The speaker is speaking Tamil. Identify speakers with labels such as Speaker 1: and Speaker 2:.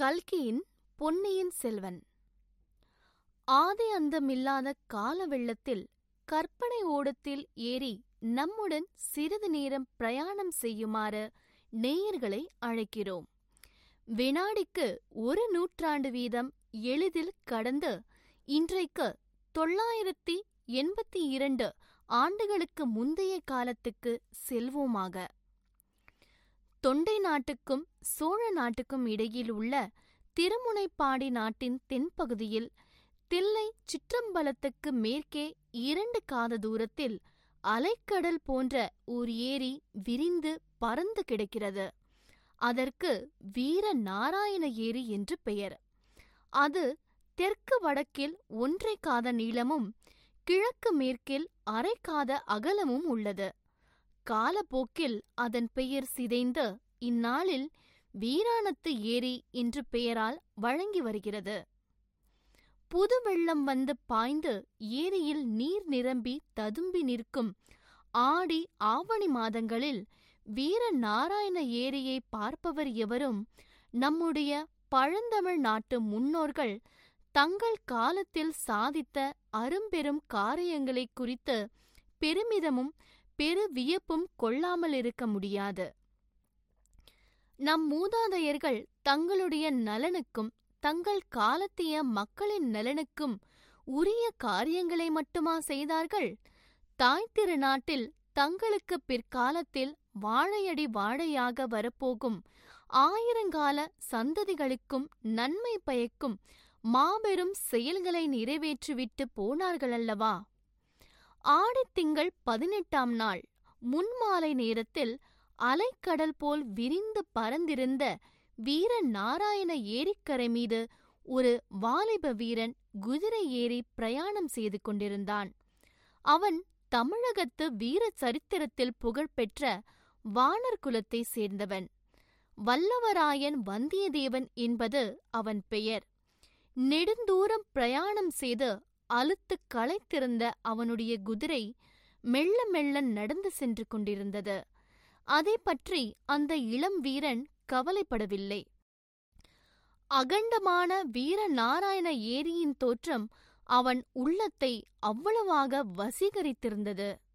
Speaker 1: கல்கியின் பொன்னியின் செல்வன். ஆதி அந்தமில்லாத கால வெள்ளத்தில் கற்பனை ஓடத்தில் ஏறி நம்முடன் சிறிது நேரம் பிரயாணம் செய்யுமாறு நேயர்களை அழைக்கிறோம். வினாடிக்கு 1 நூற்றாண்டு வீதம் எளிதில் கடந்து இன்றைக்கு 982 ஆண்டுகளுக்கு முந்தைய காலத்துக்கு செல்வோமாக. தொண்டை நாட்டுக்கும் சோழ நாட்டுக்கும் இடையில் உள்ள திருமுனைப்பாடி நாட்டின் தென்பகுதியில் தில்லை சிற்றம்பலத்துக்கு மேற்கே 2 காத தூரத்தில் அலைக்கடல் போன்ற ஓர் ஏரி விரிந்து பரந்து கிடக்கிறது. அதற்கு வீர நாராயண ஏரி என்று பெயர். அது தெற்கு வடக்கில் 1 காத நீளமும் கிழக்கு மேற்கில் 1/2 காத அகலமும் உள்ளது. காலப்போக்கில் அதன் பெயர் சிதைந்து இந்நாளில் வீராணத்து ஏரி என்று பெயரால் வழங்கி வருகிறது. புது வெள்ளம் வந்து பாய்ந்து ஏரியில் நீர் நிரம்பி ததும்பி நிற்கும் ஆடி ஆவணி மாதங்களில் வீர நாராயண ஏரியை பார்ப்பவர் எவரும் நம்முடைய பழந்தமிழ் நாட்டு முன்னோர்கள் தங்கள் காலத்தில் சாதித்த அரும்பெரும் காரியங்களை குறித்து பெருமிதமும் பெரு வியப்பும் கொள்ளாமல் இருக்க முடியாது. நம் மூதாதையர்கள் தங்களுடைய நலனுக்கும் தங்கள் காலத்திய மக்களின் நலனுக்கும் உரிய காரியங்களை மட்டுமா செய்தார்கள்? தாய் திருநாட்டில் தங்களுக்கு பிற்காலத்தில் வாழையடி வாழையாக வரப்போகும் 1000 கால சந்ததிகளுக்கும் நன்மை பயக்கும் மாபெரும் செயல்களை நிறைவேற்றிவிட்டு போனார்களல்லவா? ஆடித்திங்கள் 18ஆம் நாள் முன்மாலை நேரத்தில் அலைக்கடல் போல் விரிந்து பரந்திருந்த வீர நாராயண ஏரிக்கரை மீது ஒரு வாலிப வீரன் குதிரை ஏறி பிரயாணம் செய்து கொண்டிருந்தான். அவன் தமிழகத்து வீர சரித்திரத்தில் புகழ்பெற்ற வாணர் குலத்தை சேர்ந்தவன். வல்லவராயன் வந்தியத்தேவன் என்பது அவன் பெயர். நெடுந்தூரம் பிரயாணம் செய்து அலுத்து களைத்திருந்த அவனுடைய குதிரை மெல்ல மெல்ல நடந்து சென்று கொண்டிருந்தது. அதை பற்றி அந்த இளம் வீரன் கவலைப்படவில்லை. அகண்டமான வீர நாராயண ஏரியின் தோற்றம் அவன் உள்ளத்தை அவ்வளவாக வசீகரித்திருந்தது.